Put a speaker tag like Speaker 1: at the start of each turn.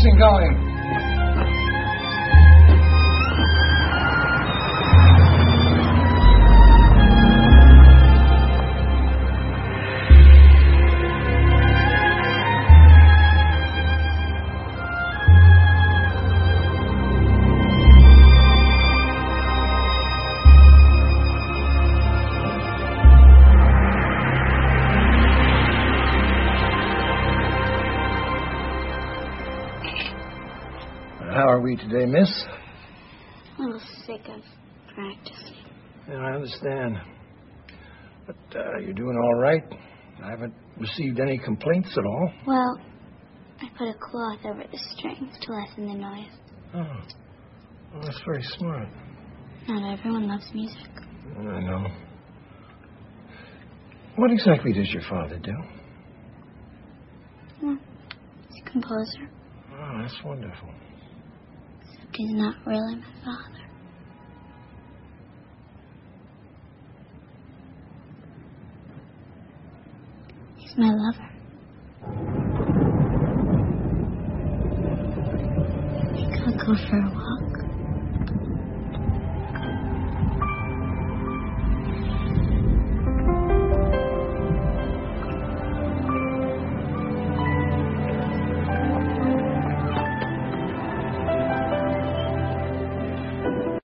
Speaker 1: Dixon going? How are we today, miss?
Speaker 2: A little sick of practicing.
Speaker 1: Yeah, I understand. But you're doing all right. I haven't received any complaints at all.
Speaker 2: Well, I put a cloth over the strings to lessen the noise.
Speaker 1: Oh. Well, that's very smart.
Speaker 2: Not everyone loves music.
Speaker 1: I know. What exactly does your father do?
Speaker 2: Well, he's a composer.
Speaker 1: Oh, that's wonderful.
Speaker 2: Except he's not really my father. He's my lover. I think I'll go for a walk.